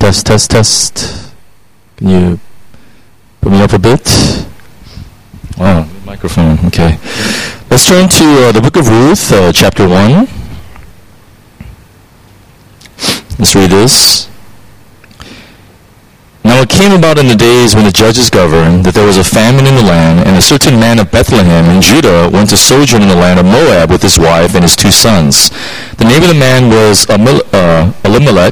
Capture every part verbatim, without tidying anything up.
Test, test, test. Can you put me up a bit? Wow, microphone, okay. Let's turn to uh, the book of Ruth, uh, chapter one. Let's read this. Now it came about in the days when the judges governed that there was a famine in the land, and a certain man of Bethlehem in Judah went to sojourn in the land of Moab with his wife and his two sons. The name of the man was Amil- uh, Elimelech,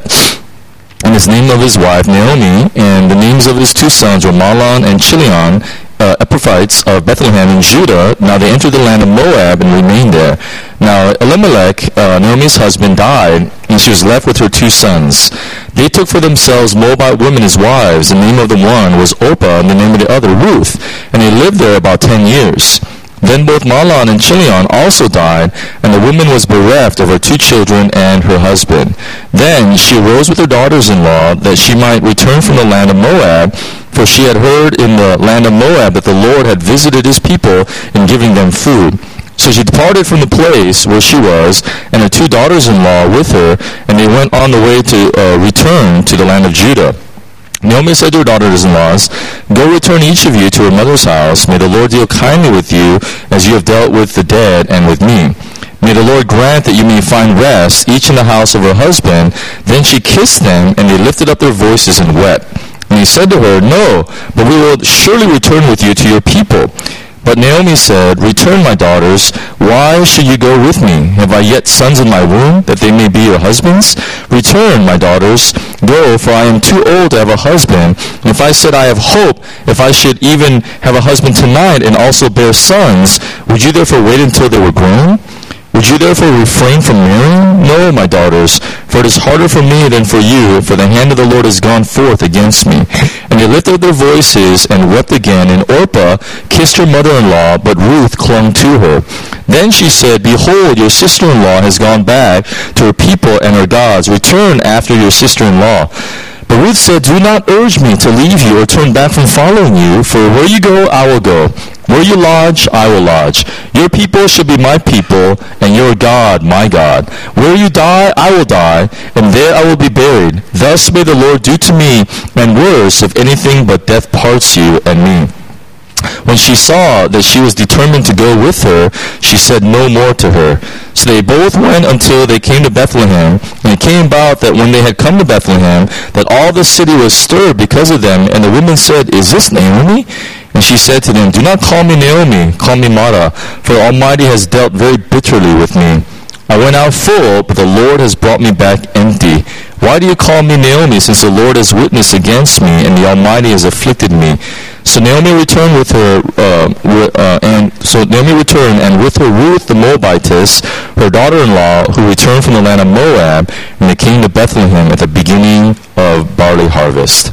and his name of his wife Naomi, and the names of his two sons were Mahlon and Chilion, uh, Ephrathites of Bethlehem in Judah. Now they entered the land of Moab and remained there. Now Elimelech, uh, Naomi's husband, died, and she was left with her two sons. They took for themselves Moabite women as wives. The name of the one was Orpah, and the name of the other Ruth, and they lived there about ten years. Then both Mahlon and Chilion also died, and the woman was bereft of her two children and her husband. Then she arose with her daughters-in-law that she might return from the land of Moab, for she had heard in the land of Moab that the Lord had visited his people in giving them food. So she departed from the place where she was, and her two daughters-in-law with her, and they went on the way to uh, return to the land of Judah. Naomi said to her daughters-in-laws, "Go return each of you to her mother's house. May the Lord deal kindly with you, as you have dealt with the dead and with me. May the Lord grant that you may find rest, each in the house of her husband." Then she kissed them, and they lifted up their voices and wept. And he said to her, "No, but we will surely return with you to your people." But Naomi said, "Return, my daughters. Why should you go with me? Have I yet sons in my womb, that they may be your husbands? Return, my daughters. Go, for I am too old to have a husband. And if I said I have hope, if I should even have a husband tonight and also bear sons, would you therefore wait until they were grown? Would you therefore refrain from marrying? No, my daughters, for it is harder for me than for you, for the hand of the Lord has gone forth against me." And they lifted up their voices and wept again, and Orpah kissed her mother-in-law, but Ruth clung to her. Then she said, "Behold, your sister-in-law has gone back to her people and her gods. Return after your sister-in-law." But Ruth said, "Do not urge me to leave you or turn back from following you, for where you go, I will go. Where you lodge, I will lodge. Your people shall be my people, and your God my God. Where you die, I will die, and there I will be buried. Thus may the Lord do to me, and worse, if anything but death parts you and me." When she saw that she was determined to go with her, she said no more to her. So they both went until they came to Bethlehem. And it came about that when they had come to Bethlehem, that all the city was stirred because of them. And the women said, "Is this Naomi?" And she said to them, "Do not call me Naomi, call me Mara, for the Almighty has dealt very bitterly with me. I went out full, but the Lord has brought me back empty. Why do you call me Naomi, since the Lord has witnessed against me, and the Almighty has afflicted me?" So Naomi returned with her, uh, uh, and so Naomi returned, and with her Ruth the Moabitess, her daughter-in-law, who returned from the land of Moab, and they came to Bethlehem at the beginning of barley harvest.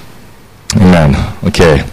Amen. Okay.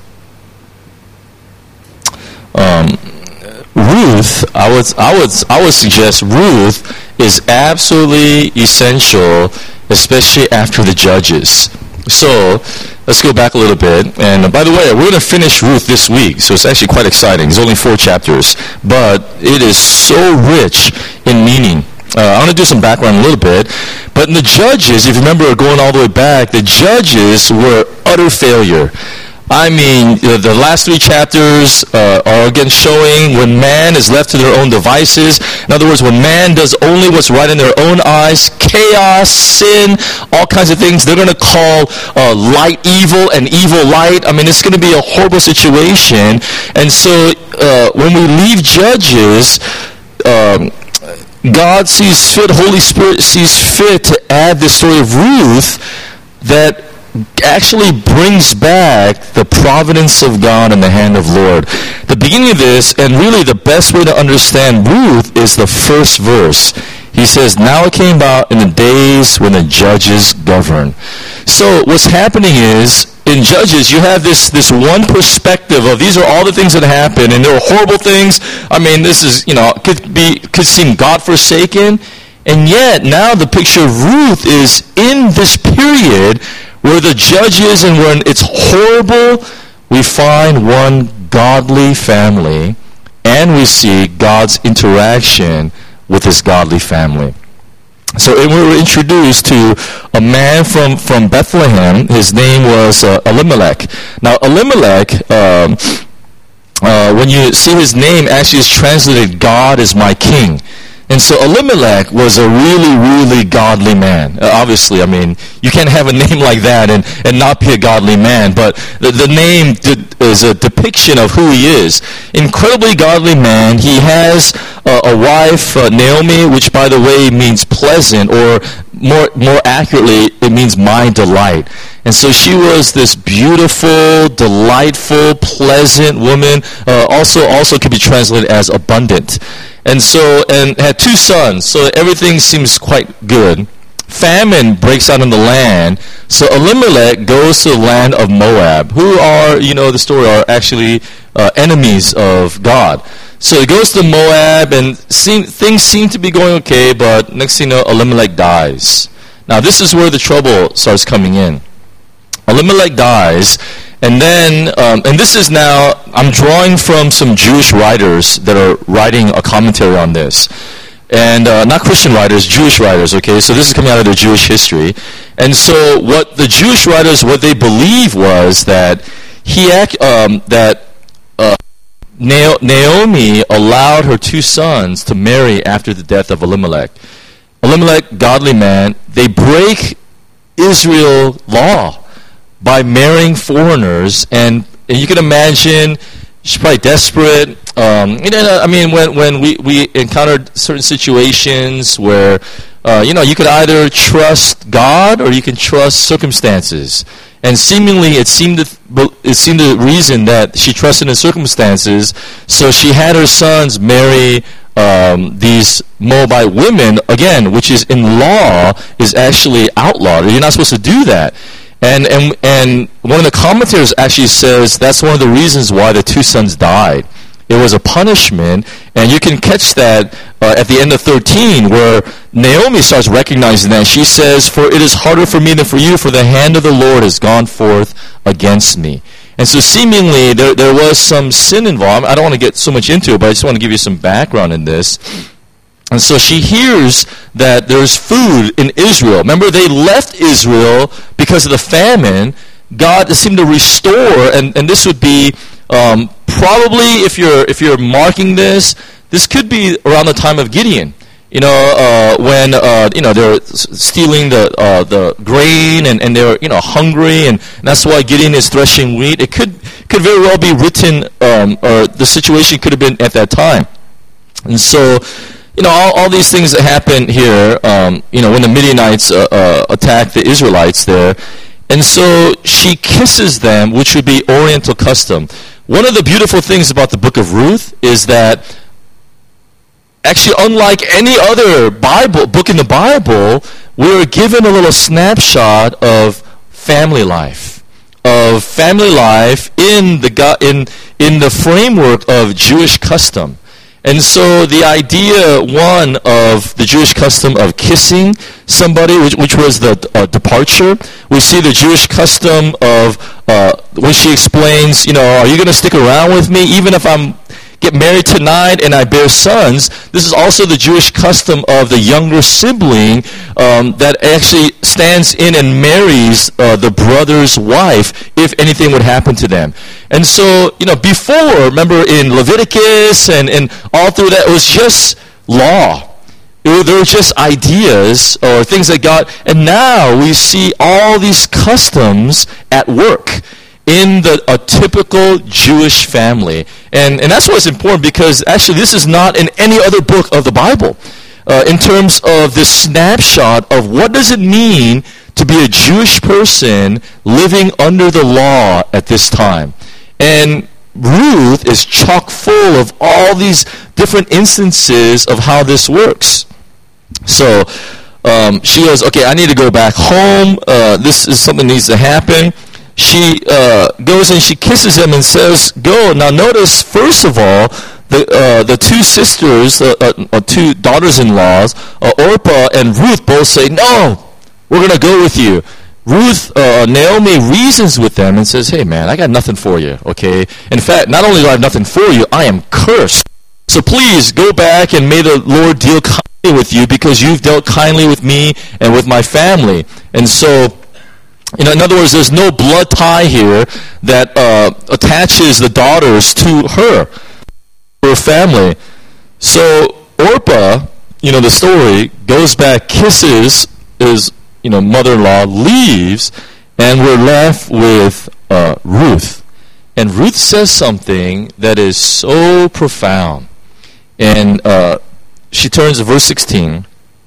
Um, Ruth, I would, I would, I would suggest Ruth is absolutely essential, especially after the Judges. So let's go back a little bit. And uh, by the way, we're going to finish Ruth this week, so it's actually quite exciting. It's only four chapters, but it is so rich in meaning. Uh, I want to do some background a little bit. But in the Judges, if you remember going all the way back, the Judges were utter failure. I mean, the, the last three chapters uh, are again showing when man is left to their own devices. In other words, when man does only what's right in their own eyes, chaos, sin, all kinds of things. They're going to call uh, light evil and evil light. I mean, it's going to be a horrible situation. And so uh, when we leave Judges, um, God sees fit, Holy Spirit sees fit to add this story of Ruth that actually brings back the providence of God and the hand of Lord. The beginning of this, and really the best way to understand Ruth, is the first verse. He says, "Now it came about in the days when the judges govern." So what's happening is, in Judges, you have this, this one perspective of these are all the things that happen, and there are horrible things. I mean, this is, you know, could be, could seem God-forsaken. And yet, now the picture of Ruth is in this period where the Judges, and when it's horrible, we find one godly family, and we see God's interaction with his godly family. So we were introduced to a man from, from Bethlehem. His name was uh, Elimelech. Now, Elimelech, um, uh, when you see his name, actually is translated, God is my king. And so Elimelech was a really, really godly man. Uh, obviously, I mean, you can't have a name like that and, and not be a godly man. But the, the name de- is a depiction of who he is. Incredibly godly man. He has uh, a wife, uh, Naomi, which, by the way, means pleasant, or more more accurately, it means my delight. And so she was this beautiful, delightful, pleasant woman. Uh, also, also could be translated as abundant. And so, and had two sons, so everything seems quite good. Famine breaks out in the land, so Elimelech goes to the land of Moab, who are, you know, the story, are actually uh, enemies of God. So he goes to Moab, and seem, things seem to be going okay, but next thing you know, Elimelech dies. Now, this is where the trouble starts coming in. Elimelech dies, and then, um, and this is now, I'm drawing from some Jewish writers that are writing a commentary on this. And uh, not Christian writers, Jewish writers, okay? So this is coming out of their Jewish history. And so what the Jewish writers, what they believe was that he, act, um, that uh, Naomi allowed her two sons to marry after the death of Elimelech. Elimelech, godly man, they break Israel law by marrying foreigners, and, and you can imagine she's probably desperate. Um, you know, I mean, when when we, we encountered certain situations where, uh, you know, you could either trust God or you can trust circumstances, and seemingly it seemed to, it seemed the reason that she trusted in circumstances, so she had her sons marry um, these Moabite women, again, which is in law is actually outlawed. You're not supposed to do that. And, and and one of the commentators actually says that's one of the reasons why the two sons died. It was a punishment, and you can catch that uh, at the end of thirteen, where Naomi starts recognizing that. She says, "For it is harder for me than for you, for the hand of the Lord has gone forth against me." And so seemingly there, there was some sin involved. I don't want to get so much into it, but I just want to give you some background in this. And so she hears that there's food in Israel. Remember, they left Israel because of the famine. God seemed to restore, and, and this would be um, probably, if you're if you're marking this, this could be around the time of Gideon. You know, uh, when uh, you know they're stealing the uh, the grain, and, and they're you know hungry, and, and that's why Gideon is threshing wheat. It could could very well be written, um, or the situation could have been at that time, and so. You know, all, all these things that happen here, um, you know, when the Midianites uh, uh, attack the Israelites there. And so she kisses them, which would be Oriental custom. One of the beautiful things about the book of Ruth is that actually, unlike any other Bible book in the Bible, we're given a little snapshot of family life, of family life in the in in the framework of Jewish custom. And so the idea, one, of the Jewish custom of kissing somebody, which, which was the uh, departure. We see the Jewish custom of, uh, when she explains, you know, are you going to stick around with me even if I'm get married tonight and I bear sons? This is also the Jewish custom of the younger sibling um, that actually stands in and marries uh, the brother's wife if anything would happen to them. And so, you know, before, remember in Leviticus and, and all through that, it was just law. It, there were just ideas or things that God, and now we see all these customs at work in the a typical Jewish family. And and that's what's important, because actually this is not in any other book of the Bible. Uh, in terms of this snapshot of what does it mean to be a Jewish person living under the law at this time. And Ruth is chock full of all these different instances of how this works. So um, she goes, okay, I need to go back home. Uh, this is something that needs to happen. She uh, goes and she kisses him and says, go. Now notice, first of all, the uh, the two sisters, uh, uh, two daughters-in-laws, uh, Orpah and Ruth, both say, no, we're going to go with you. Ruth, uh, Naomi reasons with them and says, hey man, I got nothing for you, okay? In fact, not only do I have nothing for you, I am cursed. So please go back and may the Lord deal with you because you've dealt kindly with me and with my family. And so, you know, in other words, there's no blood tie here that uh, attaches the daughters to her, her family. So Orpah, you know, the story goes back, kisses his, you know, mother-in-law, leaves, and we're left with uh, Ruth. And Ruth says something that is so profound. And uh, she turns to verse sixteen.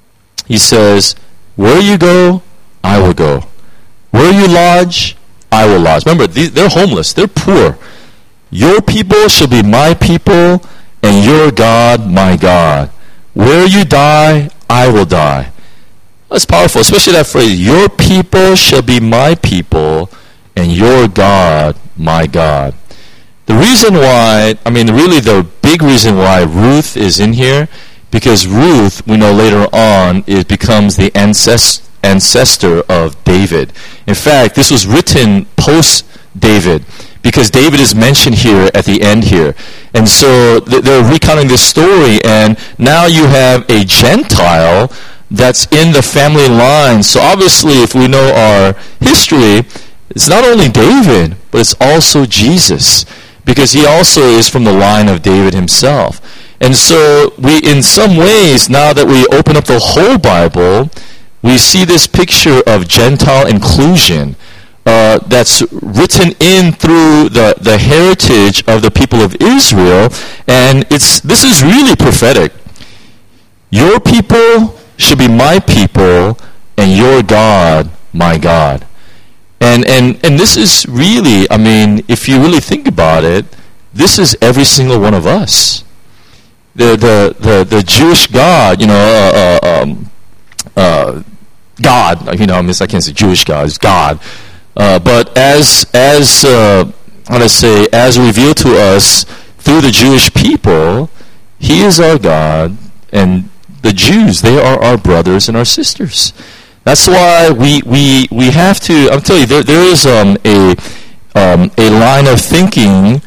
He says, "Where you go, I will go. Where you lodge, I will lodge." Remember, these, they're homeless. They're poor. "Your people shall be my people, and your God my God. Where you die, I will die." That's powerful, especially that phrase, "Your people shall be my people, and your God my God." The reason why, I mean, really the big reason why Ruth is in here, because Ruth, we know later on, it becomes the ancest- ancestor of David. In fact, this was written post-David, because David is mentioned here at the end here. And so th- they're recounting this story, and now you have a Gentile that's in the family line. So obviously, if we know our history, it's not only David, but it's also Jesus, because he also is from the line of David himself. And so we, in some ways, now that we open up the whole Bible, we see this picture of Gentile inclusion uh, that's written in through the, the heritage of the people of Israel. And it's this is really prophetic. "Your people should be my people, and your God my God." And, and and this is really, I mean, if you really think about it, this is every single one of us. The the the, the Jewish God, you know, uh, uh, um, uh, God, you know, I mean, I can't say Jewish God, it's God. Uh, but as as uh, how do I say, as revealed to us through the Jewish people, He is our God, and the Jews, they are our brothers and our sisters. That's why we we, we have to. I'm telling you, there there is um, a um, a line of thinking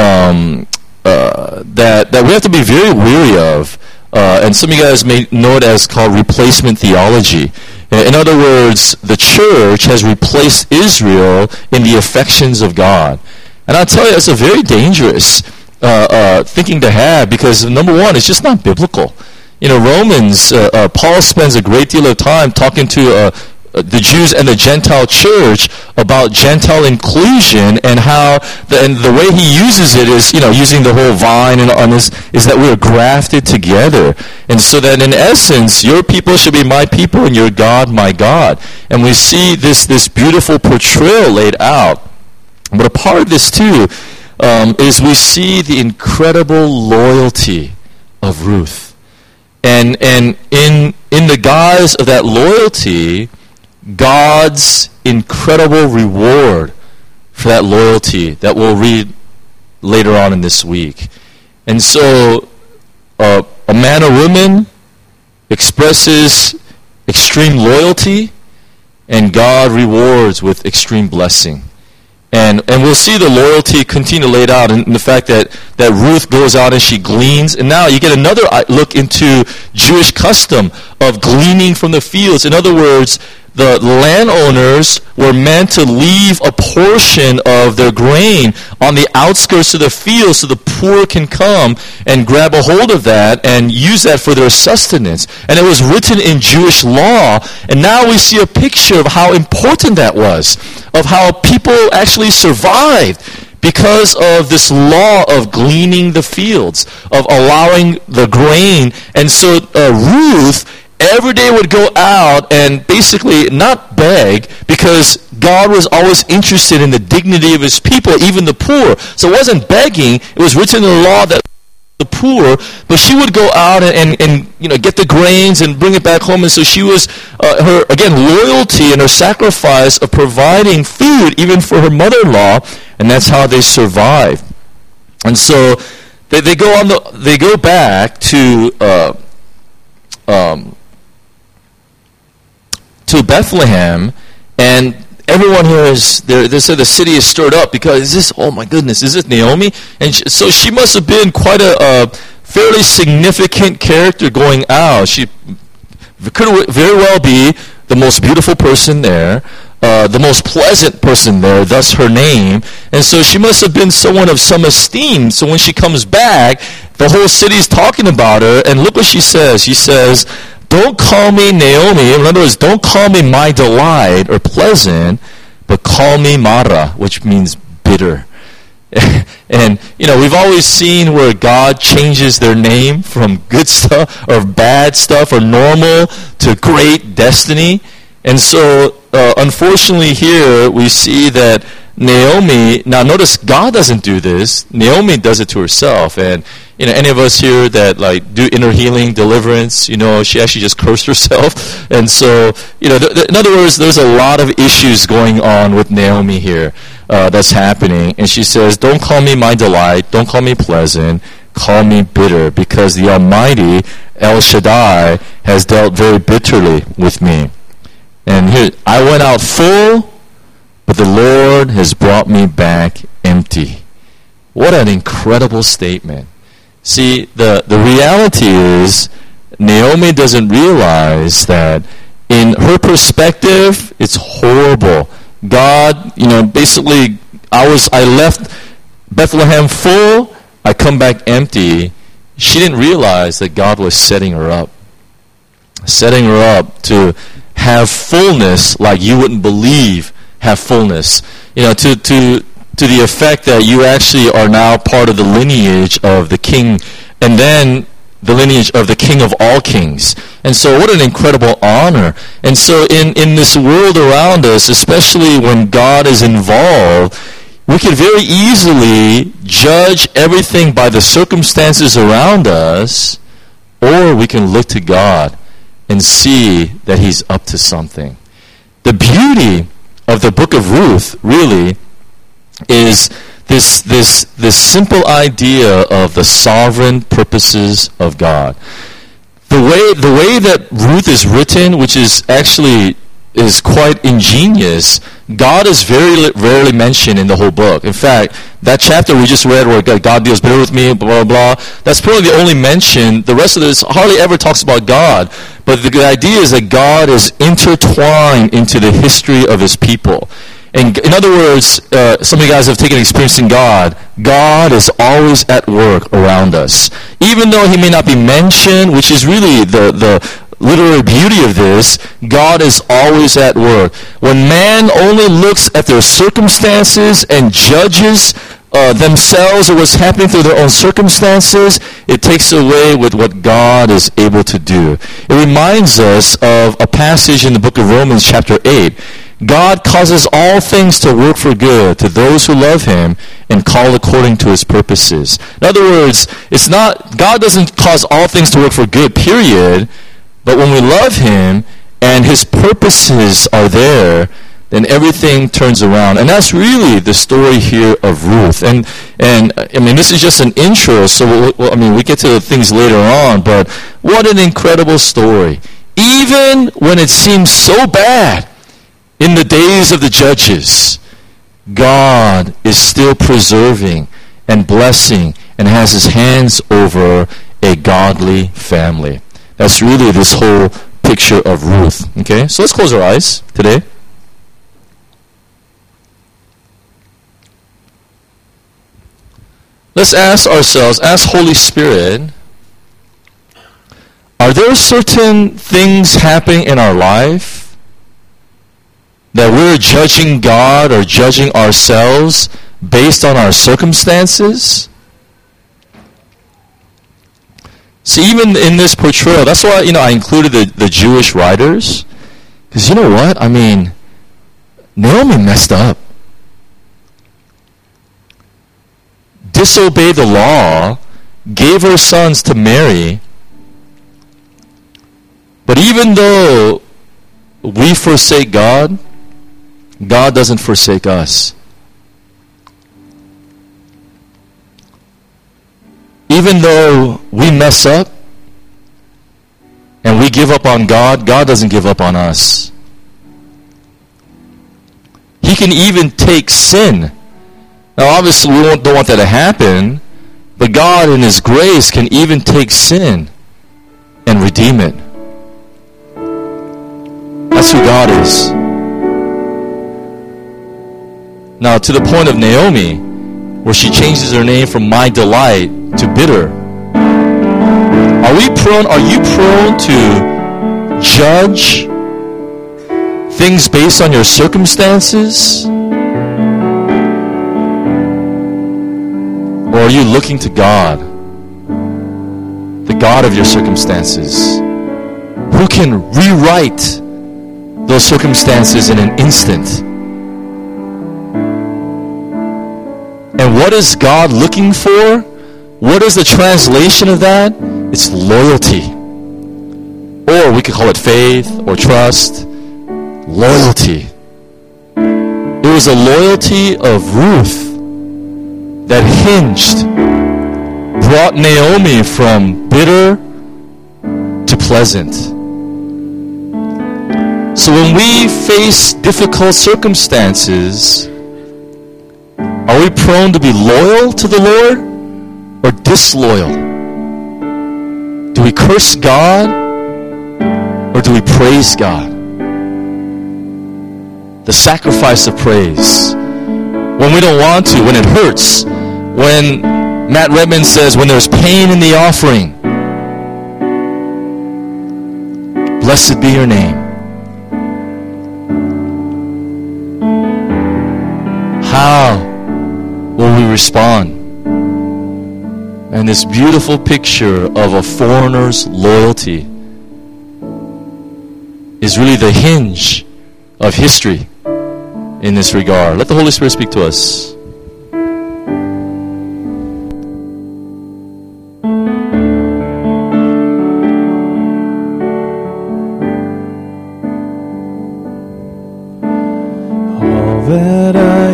um, uh, that that we have to be very wary of, uh, and some of you guys may know it as called replacement theology. In other words, the church has replaced Israel in the affections of God, and I'll tell you, it's a very dangerous uh, uh, thinking to have, because number one, it's just not biblical. You know, Romans, uh, uh, Paul spends a great deal of time talking to uh, uh, the Jews and the Gentile church about Gentile inclusion, and how the, and the way he uses it is, you know, using the whole vine and on this, is that we are grafted together. And so that in essence, your people should be my people and your God my God. And we see this, this beautiful portrayal laid out. But a part of this too um, is we see the incredible loyalty of Ruth. And and in in the guise of that loyalty, God's incredible reward for that loyalty that we'll read later on in this week. And so uh, a man or woman expresses extreme loyalty, and God rewards with extreme blessing. And and we'll see the loyalty continue laid out in, in the fact that, that Ruth goes out and she gleans. And now you get another look into Jewish custom of gleaning from the fields. In other words, the landowners were meant to leave a portion of their grain on the outskirts of the field so the poor can come and grab a hold of that and use that for their sustenance. And it was written in Jewish law, and now we see a picture of how important that was, of how people actually survived because of this law of gleaning the fields, of allowing the grain. And so uh, Ruth every day would go out and basically not beg, because God was always interested in the dignity of his people, even the poor. So it wasn't begging. It was written in the law that the poor, but she would go out and, and, and you know get the grains and bring it back home. And so she was, uh, her again, loyalty and her sacrifice of providing food even for her mother-in-law, and that's how they survived. And so they, they go on the they go back to uh, um, to Bethlehem, and everyone here is, they said the city is stirred up because is this, oh my goodness, is this Naomi? And she, so she must have been quite a, a fairly significant character going out. She could very well be the most beautiful person there, uh, the most pleasant person there, thus her name. And so she must have been someone of some esteem. So when she comes back, the whole city's talking about her. And look what she says. She says, don't call me Naomi. In other words, don't call me my delight or pleasant, but call me Mara, which means bitter. And, you know, we've always seen where God changes their name from good stuff or bad stuff or normal to great destiny. And so, uh, unfortunately here, we see that Naomi, now notice God doesn't do this. Naomi does it to herself. And, you know, any of us here that, like, do inner healing, deliverance, you know, she actually just cursed herself. And so, you know, th- th- in other words, there's a lot of issues going on with Naomi here uh, that's happening. And she says, don't call me my delight, don't call me pleasant, call me bitter, because the Almighty, El Shaddai, has dealt very bitterly with me. And here, I went out full, but the Lord has brought me back empty. What an incredible statement. See, the, the reality is, Naomi doesn't realize that in her perspective, it's horrible. God, you know, basically, I was, I left Bethlehem full, I come back empty. She didn't realize that God was setting her up. Setting her up to have fullness like you wouldn't believe have fullness. You know, to, to, to the effect that you actually are now part of the lineage of the king, and then the lineage of the King of all kings. And so what an incredible honor. And so in, in this world around us, especially when God is involved, we can very easily judge everything by the circumstances around us, or we can look to God and see that He's up to something. The beauty of the book of Ruth, really, is this this this simple idea of the sovereign purposes of God. The way the way that Ruth is written, which is actually is quite ingenious, God is very rarely mentioned in the whole book. In fact, that chapter we just read where God deals bitter with me, blah, blah, blah, that's probably the only mention. The rest of this hardly ever talks about God. But the idea is that God is intertwined into the history of His people. And in other words, uh, some of you guys have taken experience in God. God is always at work around us. Even though He may not be mentioned, which is really the, the literary beauty of this, God is always at work. When man only looks at their circumstances and judges uh, themselves or what's happening through their own circumstances, it takes away with what God is able to do. It reminds us of a passage in the book of Romans chapter eight. God causes all things to work for good to those who love Him and call according to His purposes. In other words, it's not, God doesn't cause all things to work for good, period. But when we love Him and His purposes are there, then everything turns around. And that's really the story here of Ruth. And, and I mean, this is just an intro, so, we'll, we'll, I mean, we get to the things later on, but what an incredible story. Even when it seems so bad in the days of the judges, God is still preserving and blessing and has His hands over a godly family. That's really this whole picture of Ruth. Okay, so let's close our eyes today. Let's ask ourselves, ask Holy Spirit, are there certain things happening in our life that we're judging God or judging ourselves based on our circumstances? See, even in this portrayal, that's why, you know, I included the, the Jewish writers. Because you know what? I mean, Naomi messed up. Disobeyed the law, gave her sons to marry. But even though we forsake God, God doesn't forsake us. Even though we mess up and we give up on God, God doesn't give up on us. He can even take sin. Now, obviously, we don't want that to happen, But God in His grace can even take sin and redeem it. That's who God is. Now, to the point of Naomi, where she changes her name from My Delight to Bitter. Are we prone, are you prone to judge things based on your circumstances? Or are you looking to God, the God of your circumstances, who can rewrite those circumstances in an instant? And what is God looking for? What is the translation of that? It's loyalty. Or we could call it faith or trust. Loyalty. It was a loyalty of Ruth that hinged, brought Naomi from bitter to pleasant. So when we face difficult circumstances, are we prone to be loyal to the Lord or disloyal? Do we curse God or do we praise God? The sacrifice of praise. When we don't want to, when it hurts, when Matt Redman says, when there's pain in the offering, blessed be your name. How will we respond? And this beautiful picture of a foreigner's loyalty is really the hinge of history in this regard. Let the Holy Spirit speak to us. All that I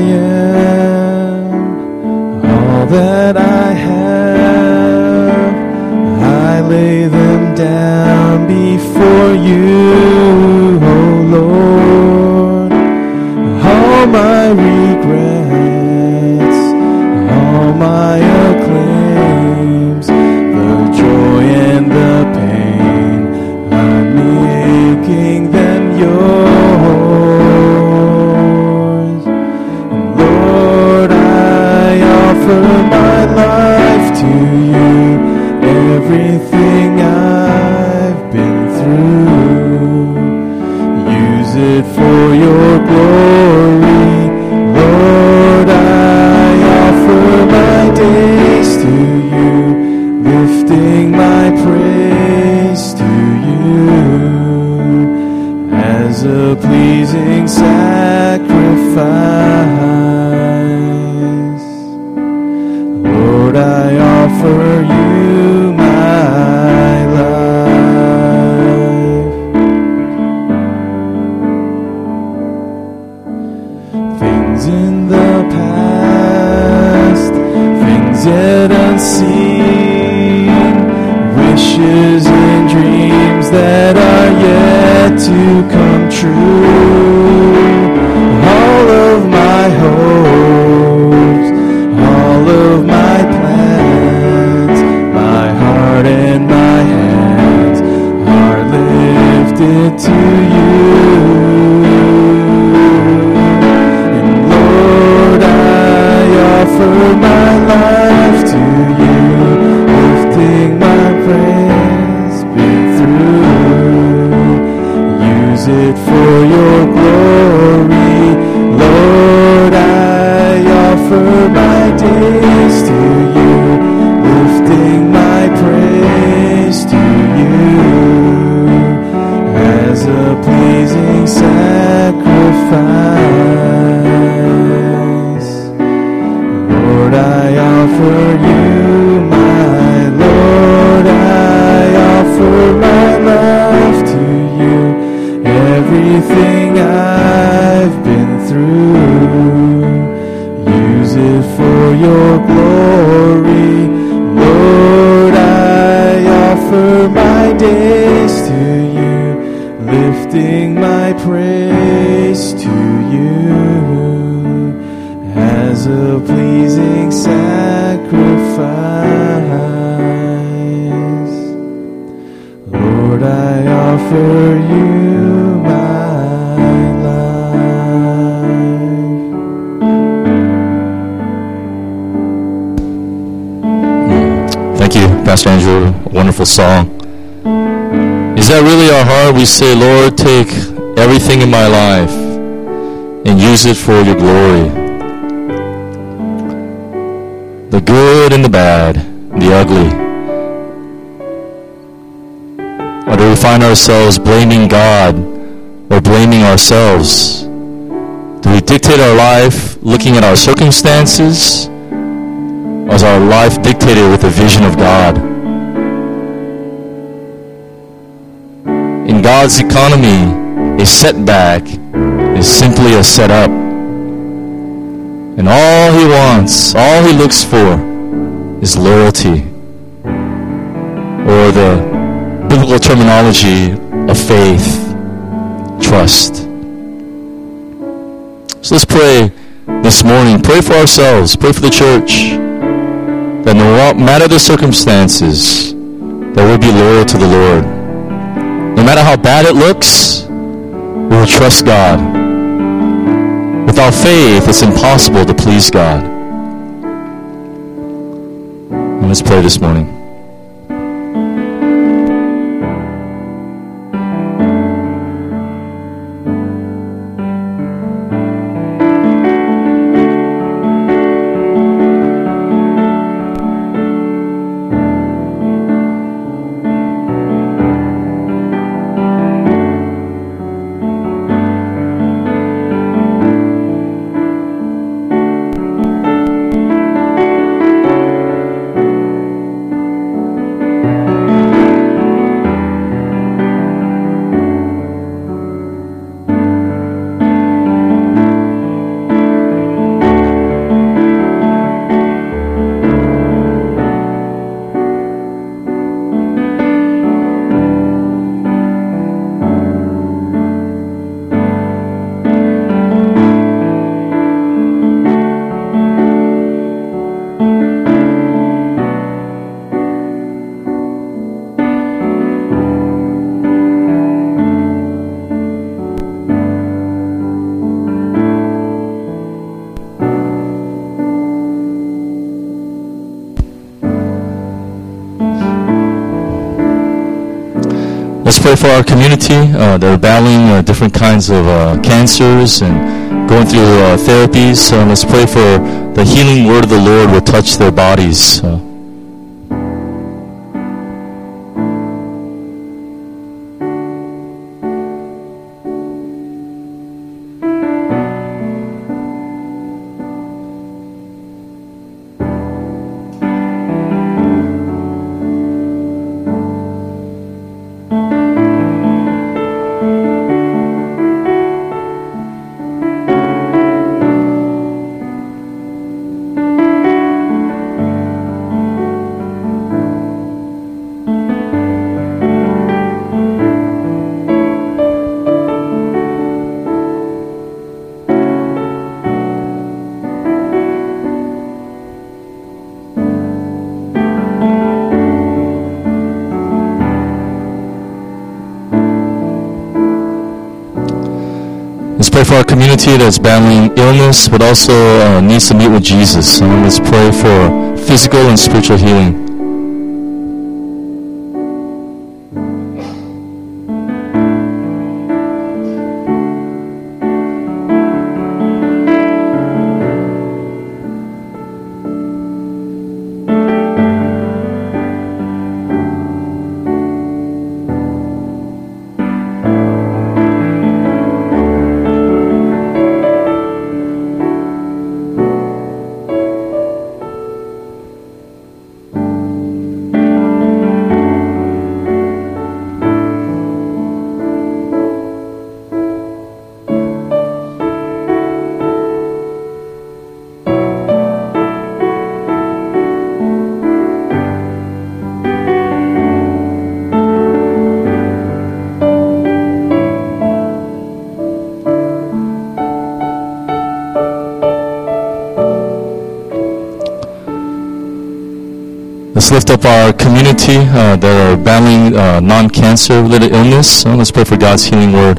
am, all that I have, I lay them down before you, O Lord. All my regrets, all my acclaims, the joy and the pain, I'm making them yours. And Lord, I offer my life to you, everything I've been through. Use it for your glory. Lord, I offer my days to you, lifting my praise to you as a pleasing sacrifice. Lord, I offer you my life. Things in the past, things yet unseen, wishes and dreams that are yet to come true. All of my hopes, all of my plans, my heart and my hands are lifted to you. And Lord, I offer my life to you, lifting my praise, been through. Use it for your glory. Lord, I offer my days to you, lifting my praise to you as a pleasing sacrifice. Lord, I offer you my Lord, I offer my life to you, everything I've been through. Use it for your glory. Lord, I offer my days to you, lifting my praise to you as a pleasing sacrifice. I offer you my life. Thank you, Pastor Andrew. A wonderful song. Is that really our heart? We say, Lord, take everything in my life and use it for your glory. The good and the bad, the ugly. Or do we find ourselves blaming God or blaming ourselves? Do we dictate our life looking at our circumstances? Or is our life dictated with the vision of God? In God's economy, a setback is simply a setup. And all he wants, all he looks for is loyalty. Or the biblical terminology of faith, trust. So let's pray this morning. Pray for ourselves. Pray for the church. That no matter the circumstances, that we'll be loyal to the Lord. No matter how bad it looks, we will trust God. Without faith, it's impossible to please God. And let's pray this morning. Let's pray for our community uh, that are battling uh, different kinds of uh, cancers and going through uh, therapies. Uh, let's pray for the healing word of the Lord will touch their bodies. Uh, Pray for our community that's battling illness but also uh, needs to meet with Jesus. So let's pray for physical and spiritual healing. Let's lift up our community uh, that are battling uh, non-cancer related illness. Uh, let's pray for God's healing word.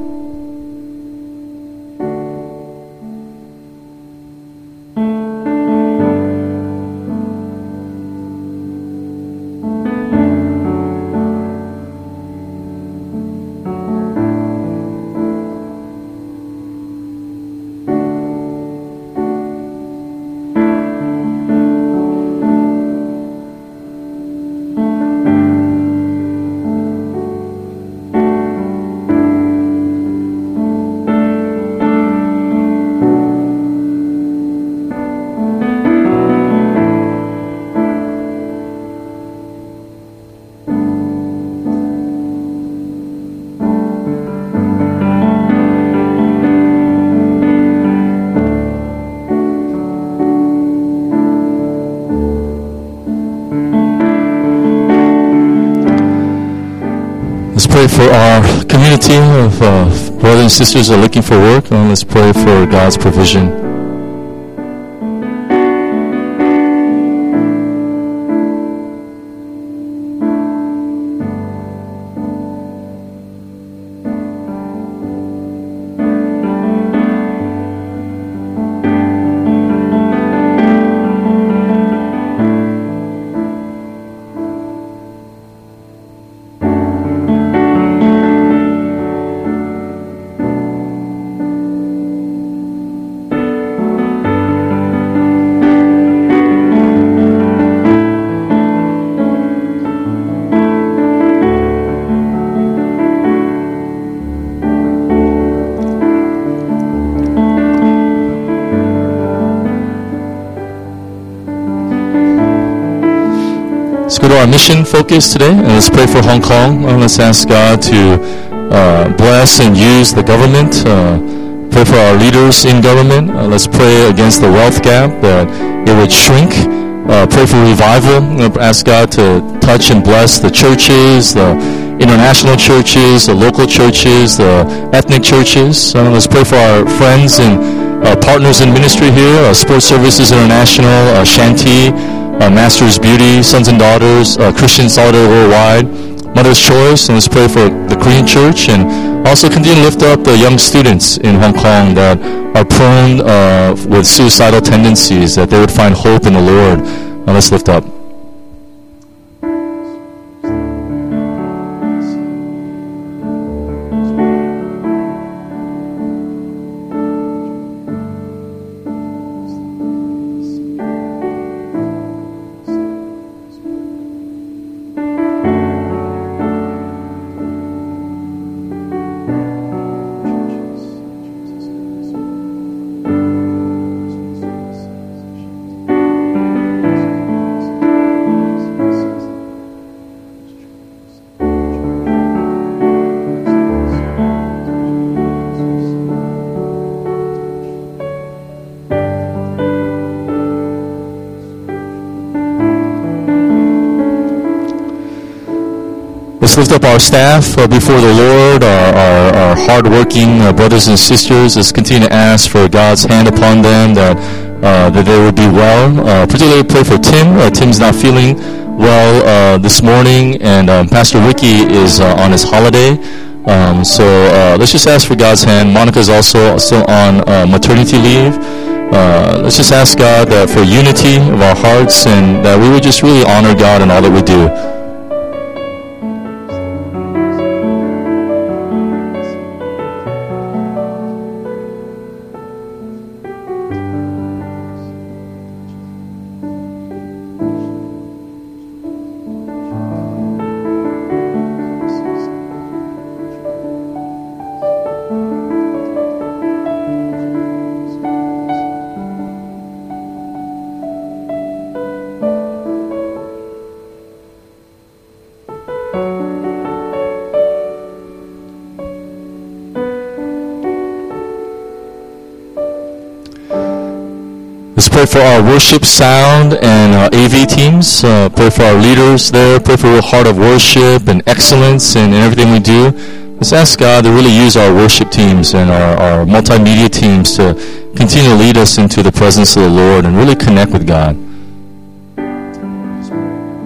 Pray for our community of uh, brothers and sisters who are looking for work. And let's pray for God's provision. Let's go to our mission focus today, and let's pray for Hong Kong. Uh, let's ask God to uh, bless and use the government. Uh, pray for our leaders in government. Uh, let's pray against the wealth gap, that it would shrink. Uh, pray for revival. Uh, ask God to touch and bless the churches, the international churches, the local churches, the ethnic churches. Uh, let's pray for our friends and uh, partners in ministry here, uh, Sports Services International, uh, Shanti, Uh, Master's Beauty, Sons and Daughters, uh, Christian Solidarity Worldwide, Mother's Choice, and let's pray for the Korean Church, and also continue to lift up the young students in Hong Kong that are prone uh, with suicidal tendencies, that they would find hope in the Lord. Uh, let's lift up. Let's lift up our staff uh, before the Lord, our, our, our hard-working uh, brothers and sisters. Let's continue to ask for God's hand upon them, that uh, that they would be well. Uh, particularly pray for Tim. Uh, Tim's not feeling well uh, this morning, and um, Pastor Ricky is uh, on his holiday. Um, so uh, let's just ask for God's hand. Monica's also still on uh, maternity leave. Uh, let's just ask God that for unity of our hearts, and that we would just really honor God in all that we do. Pray for our worship sound and uh, A V teams. Uh, pray for our leaders there. Pray for a heart of worship and excellence in, in everything we do. Let's ask God to really use our worship teams and our, our multimedia teams to continue to lead us into the presence of the Lord and really connect with God.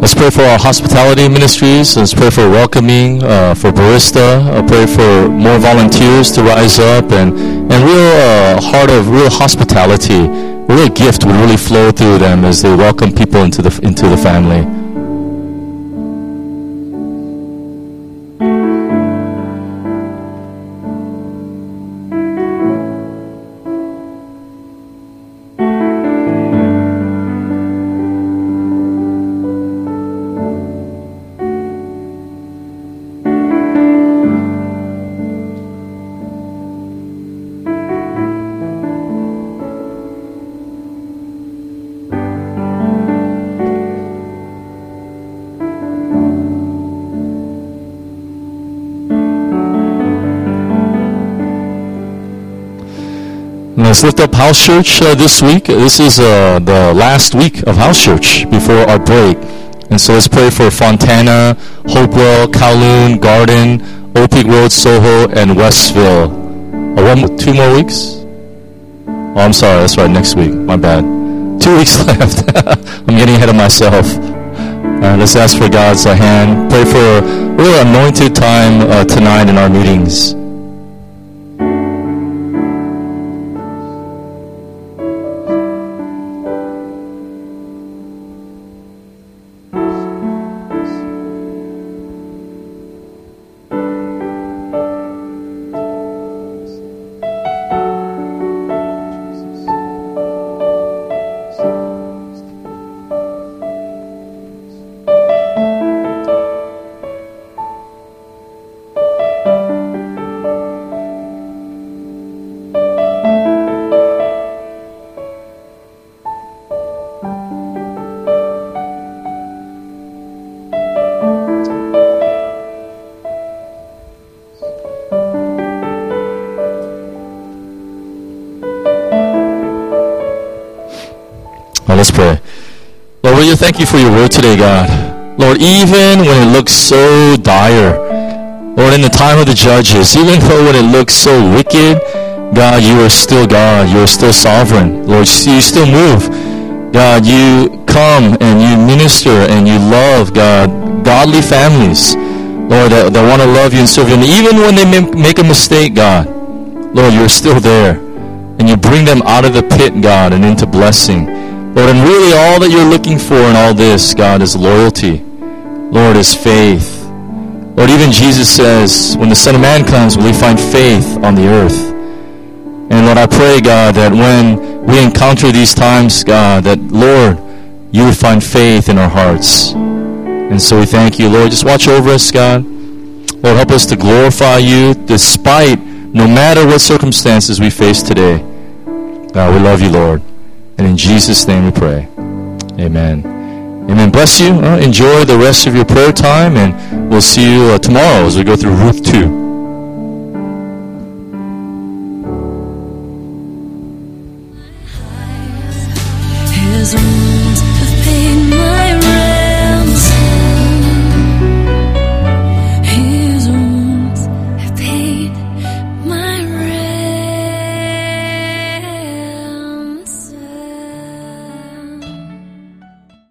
Let's pray for our hospitality ministries. Let's pray for welcoming, uh, for barista. Uh, pray for more volunteers to rise up, and and real uh, heart of real hospitality, a real gift would really flow through them as they welcome people into the into the family. Let's lift up House Church uh, this week. This is uh, the last week of House Church before our break. And so let's pray for Fontana, Hopewell, Kowloon, Garden, Oak Road, Soho, and Westville. Uh, one, two more weeks? Oh, I'm sorry. That's right. Next week. My bad. Two weeks left. I'm getting ahead of myself. Uh, let's ask for God's uh, hand. Pray for a really anointed time uh, tonight in our meetings. Let's pray. Lord, we thank you for your word today, God. Lord, even when it looks so dire, Lord, in the time of the judges, even though when it looks so wicked, God, you are still God. You are still sovereign. Lord, you still move. God, you come and you minister and you love, God, godly families, Lord, that, that want to love you and serve you. And even when they make a mistake, God, Lord, you're still there. And you bring them out of the pit, God, and into blessing. Lord, and really all that you're looking for in all this, God, is loyalty. Lord, is faith. Lord, even Jesus says, when the Son of Man comes, will he find faith on the earth? And Lord, I pray, God, that when we encounter these times, God, that, Lord, you would find faith in our hearts. And so we thank you, Lord. Just watch over us, God. Lord, help us to glorify you despite, no matter what circumstances we face today. God, we love you, Lord. And in Jesus' name we pray. Amen. Amen. Bless you. Uh, enjoy the rest of your prayer time, and we'll see you uh, tomorrow as we go through Ruth two. His wounds have paid my